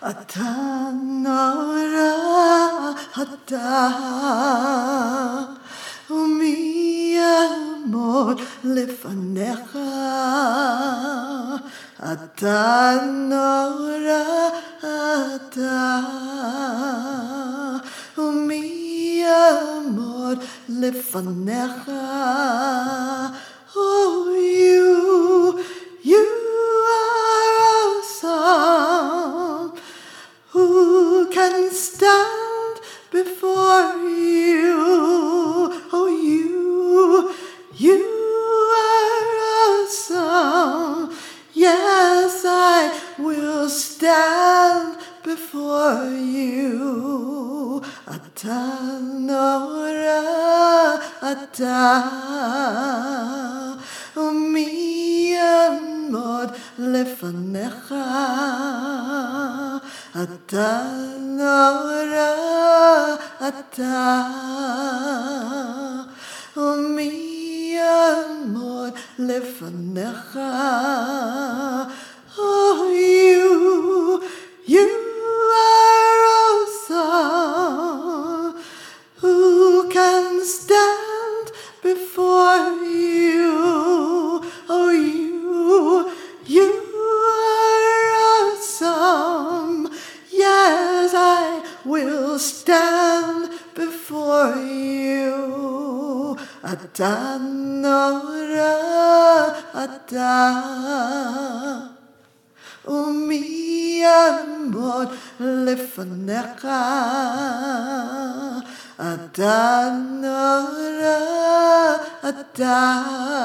אתה נורא אתה ומי יעמוד לפניך אתה נורא אתה ומי יעמוד לפניך Oh you are awesome Who can stand before you Oh you are awesome Yes I will stand before you אתה נורא אתה ומי יעמוד לפניך אתה נורא אתה ומי יעמוד לפניך Oh you are awesome Who can stand before you Oh you are awesome Yes I will stand before you אתה נורא אתה ומי יעמוד לפניך אתה נורא אתה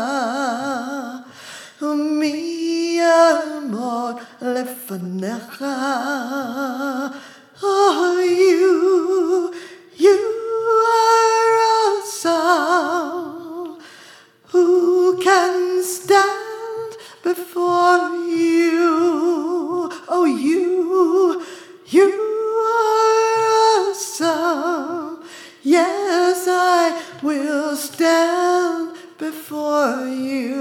ומי יעמוד לפניך Oh you are awesome Who can stand before you Oh you are awesome Yes I will stand before you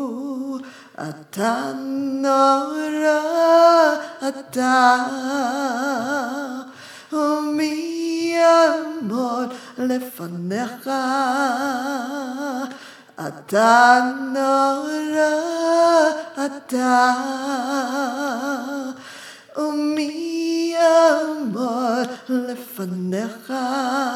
אתה נורא אתה ומי יעמוד לפניך אתה נורא אתה ומי יעמוד לפניך